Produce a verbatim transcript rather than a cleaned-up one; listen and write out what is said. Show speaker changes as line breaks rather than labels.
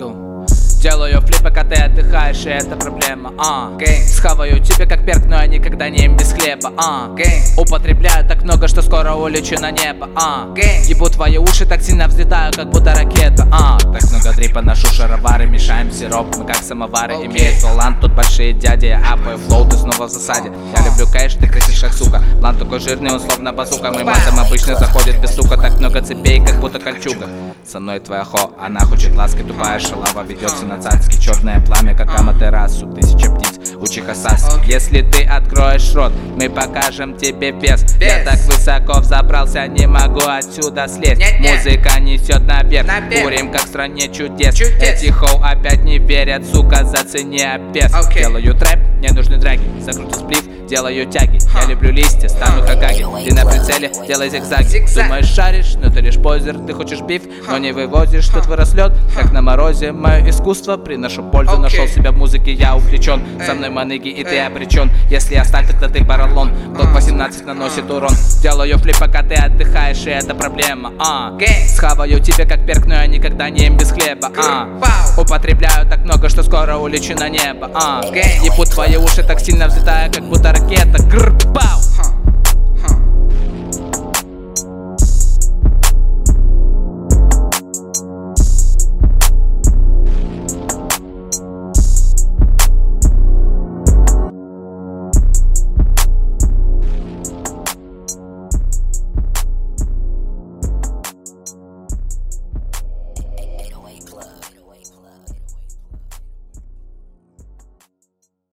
Иду. Делаю флип, пока ты отдыхаешь, и это проблема, а okay. Схаваю тебе как перк, но я никогда не им без хлеба, а okay. Употребляю так много, что скоро улечу на небо, а okay. Ебу твои уши, так сильно взлетаю, как будто ракета, а Так много дрипа, ношу шаровары, мешаем сироп, мы как самовары okay. Имеет талант, тут большие дяди, апаю флоу, ты снова в засаде. Я люблю кэш, ты крысишь как сука. План такой жирный, он словно базука. Мой матом обычно заходит без сука. Так много цепей, как будто кольчуга. Со мной твоя хо, она хочет ласки. Тупая шалава ведется на цацки. Черное пламя, как Аматерасу. Тысяча птиц, учи хасаски. Если ты откроешь рот, мы покажем тебе вес. Я так высоко взобрался, не могу отсюда слезть. Музыка несет наверх, курим как в стране чудес. Эти хоу опять не верят, сука, зацени обез. Делаю трэп, мне нужны драги. Закрутил сплив, делаю тяги. Я люблю листья, стану Хокаге. Ты на прицеле, делай зигзаги. Думаешь, шаришь, но ты лишь позер. Ты хочешь биф, но не вывозишь. Тут вырос лед, как на морозе. Мое искусство, приношу пользу. Нашел себя в музыке, я увлечен. Со мной маныги, и ты обречен. Если я сталь, тогда ты поролон. Блок восемнадцать наносит урон. Делаю флип, пока ты отдыхаешь, и это проблема, а Схаваю тебя как перк, но я никогда не им без хлеба, а Употребляю так много, что скоро улечу на небо, а Ебу твои уши, так сильно взлетая, как будто ракета. Грр, пау!